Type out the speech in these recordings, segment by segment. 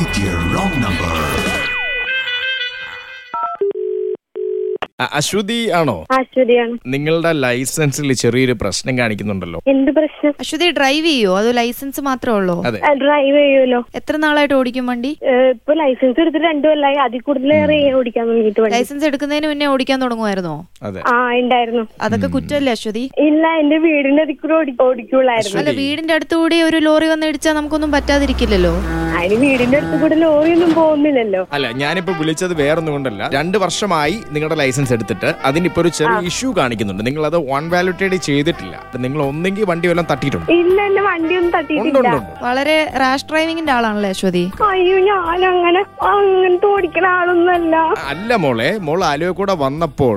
right dear wrong number. Aswathy ആണോ? അശ്വതിയാണ്. നിങ്ങളുടെ ലൈസൻസിൽ ചെറിയൊരു പ്രശ്നം കാണിക്കുന്നുണ്ടല്ലോ. എന്ത് പ്രശ്നം? അശ്വതി ഡ്രൈവ് ചെയ്യോ അതോ ലൈസൻസ് മാത്രമേ ഉള്ളൂ? അതെ. ഡ്രൈവ് ചെയ്യുമല്ലോ. എത്ര നാളായിട്ട് ഓടിക്കും വണ്ടി? ഇപ്പൊ ലൈസൻസ് എടുത്തിട്ട് 2 കൊല്ലമായി. അതിൽ കൂടുതലേറെ ഓടിക്കാൻ തുടങ്ങിയിട്ട്. ലൈസൻസ് എടുക്കുന്നതിന് മുന്നേ ഓടിക്കാൻ തുടങ്ങുമായിരുന്നോ? അതെ. ആ ഉണ്ടായിരുന്നു. അതൊക്കെ കുറ്റമല്ലേ അശ്വതി? ഇല്ല, എന്റെ വീടിന്റെ അതിൽ കൂടെ ഓടിക്കുള്ളായിരുന്നു. അല്ല, വീടിന്റെ അടുത്തുകൂടി ഒരു ലോറി വന്ന് ഇടിച്ചാൽ നമുക്കൊന്നും പറ്റാതിരിക്കില്ലല്ലോ. അതിന് വീടിന്റെ അടുത്ത് കൂടെ ലോറിയൊന്നും പോകുന്നില്ലല്ലോ. അല്ല, ഞാനിപ്പോ വിളിച്ചത് വേറൊന്നും കൊണ്ടല്ല. 2 വർഷമായി നിങ്ങളുടെ ലൈസൻസ് എടുത്തിട്ട് അതിനിപ്പോ ഒരു ചെറിയ ഇഷ്യൂ കാണിക്കുന്നുണ്ട്. നിങ്ങൾ അത് വൺ വാലിഡേറ്റ് ചെയ്തിട്ടില്ല. നിങ്ങൾ ഒന്നെങ്കിൽ വണ്ടി വല്ലതും തട്ടിയിട്ടുണ്ട്? ഇല്ല, എന്റെ വണ്ടിയൊന്നും തട്ടിയിട്ടില്ല. വളരെ റാഷ് ഡ്രൈവിംഗിന്റെ ആളാണല്ലേ അശ്വതി? അയ്യോ, ഞാൻ അങ്ങനത്തെ ഓടിക്കുന്ന ആളൊന്നല്ല. അല്ല മോൾ ആലുവ കൂടെ വന്നപ്പോൾ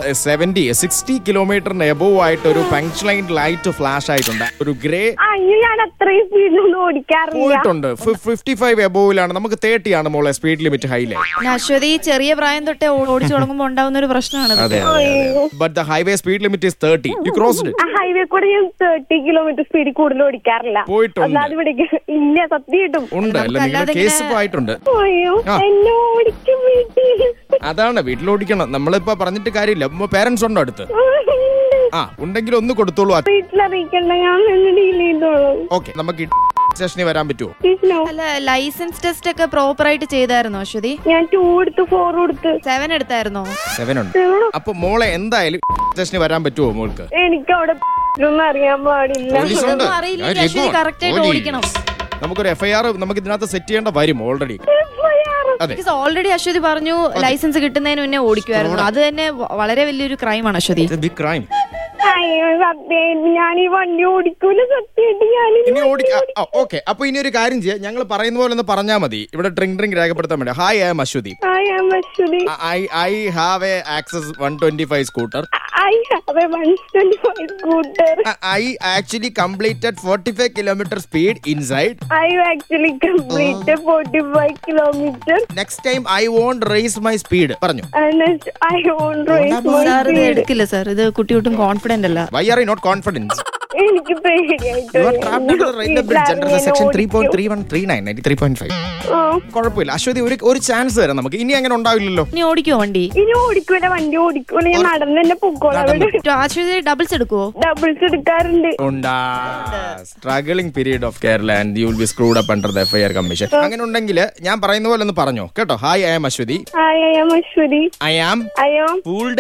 60 കിലോമീറ്ററിന് എബോവ് ആയിട്ട് ഒരു പങ്ക്ച്വൽ ലൈറ്റ് ഫ്ലാഷ് ആയിട്ടുണ്ട്. ഒരു ഗ്രേ. അയ്യോ, ഞാൻ അത്രയും സ്പീഡിലൊന്നും ഓടിക്കാറില്ല. പോയിട്ടുണ്ട്. 55 എബോവിലാണ്. നമുക്ക് 30 ആണ് മോളെ സ്പീഡ് ലിമിറ്റ് ഹൈലേ. അശ്വതി ചെറിയ പ്രായം തൊട്ടേ ഓടിച്ചു തുടങ്ങുമ്പോൾ ഉണ്ടാവുന്ന ഒരു പ്രശ്നമാണ്. But the highway speed limit is 30. You crossed it. Highway കൂടെ ഞാൻ 30 കിലോമീറ്റർ സ്പീഡിൽ കൂടുതൽ ഓടിക്കാറില്ല. പോയിട്ടുണ്ട്. ഇല്ല, സത്യമായിട്ടും ഉണ്ട്. അല്ല, നിങ്ങളുടെ കേസ് ആയിട്ടുണ്ട്. അയ്യോ, എന്നെ ഓടിക്കും വീട്ടിൽ. അതാണ്, വീട്ടിൽ ഓടിക്കണം. നമ്മളിപ്പോ പറഞ്ഞിട്ട് കാര്യമില്ല. പേരൻസ് ഉണ്ടോ അടുത്ത്? ഉണ്ടെങ്കിൽ ഒന്ന് കൊടുത്തോളൂ. വീട്ടിലറിയിക്കണ്ട, ഞാൻ ഡീൽ ചെയ്തോളൂ. ഓക്കെ, നമുക്ക് സ്റ്റേഷനിൽ വരാൻ പറ്റുമോ? അല്ല, ലൈസൻസ് ടെസ്റ്റ് ഒക്കെ പ്രോപ്പർ ആയിട്ട് ചെയ്തായിരുന്നോ അശ്വതി? ഞാൻ 2 എടുത്ത് 4 എടുത്ത് 7 എടുത്തായിരുന്നോ? 7 ഉണ്ട്. അപ്പൊ മോളെ എന്തായാലും സ്റ്റേഷനിൽ വരാൻ പറ്റുമോ മോൾക്ക്? എനിക്ക് അവിടെ ഒന്നും അറിയാൻ പാടില്ല. അറിയില്ലെങ്കിൽ അശ്വതി കറക്റ്റ് ആയിട്ട് ഓടിക്കണം. നമുക്കൊരു FIR നമുക്ക് ഇതിനകത്ത് സെറ്റ് ചെയ്യേണ്ട വരും ഓൾറെഡി. ഓൾറെഡി അശ്വതി പറഞ്ഞു ലൈസൻസ് കിട്ടുന്നതിന് മുന്നേ ഓടിക്കുമായിരുന്നു. അത് തന്നെ വളരെ വലിയൊരു ക്രൈമാണ് അശ്വതി. Big crime. അയ്യോ, സത്യം ഞാൻ ഈ വണ്ടി ഓടിക്കൂല. സത്യമായിട്ട് ഓക്കെ. അപ്പൊ ഇനി ഒരു കാര്യം ചെയ്യാം. ഞങ്ങൾ പറയുന്ന പോലെ ഒന്ന് പറഞ്ഞാൽ മതി. ഇവിടെ ഡ്രിങ്ക് രേഖപ്പെടുത്താൻ വേണ്ടി. Hi, I am Aswathy. I have a Access 125 scooter. I have a 125 scooter. I actually completed 45 kilometer speed inside. I actually completed 45 kilometers. Next time I won't raise my speed. പറഞ്ഞു. I won't raise my speed. എടുക്കില്ല sir, ഇത് കുട്ടിയോട്ടും confident അല്ല. Why are you not confident? എനിക്ക് പേടിയായിട്ട്. You are trapped under the right of bridge under the section 3.3139 93.5. കുഴപ്പമില്ല അശ്വതി, ഒരു chance തരാം നമുക്ക്. ഇനി അങ്ങനെ ഉണ്ടാവില്ലല്ലോ. ഇനി ഓടിക്കോ വണ്ടി? ഇനി ഓടിക്കൂല, വണ്ടി ഓടിക്കൂല. ഞാൻ നടന്ന് തന്നെ പൊക്കോളാം. അശ്വതി ഡബിൾസ് എടുക്കുവോ? ഡബിൾസ് എടുക്കാറുണ്ട്. Struggling period of Kerala and you will be screwed up under the FIR commission. അങ്ങനെ ഉണ്ടെങ്കിൽ ഞാൻ പറയുന്ന പോലെ ഒന്ന് പറഞ്ഞോ കേട്ടോ. Hi, I am Aswathy. Hi, I am Aswathy. I am fooled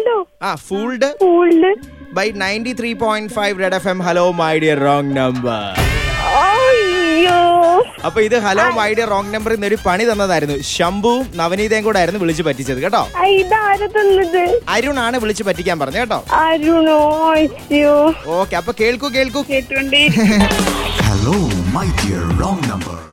by 93.5 Red FM. Hello my dear wrong number. അയ്യോ, അപ്പൊ ഇത് hello my dear wrong number എന്നൊരു പണി തന്നതായിരുന്നു. ശംഭുവും നവനീതയും കൂടെ ആയിരുന്നു വിളിച്ചു പറ്റിച്ചത് കേട്ടോ. അരുൺ ആണ് വിളിച്ചു പറ്റിക്കാൻ പറഞ്ഞു കേട്ടോ. അരുണോ? ഓക്കെ, അപ്പൊ കേൾക്കൂ. കേട്ടോണ്ടേ. Hello my dear wrong number.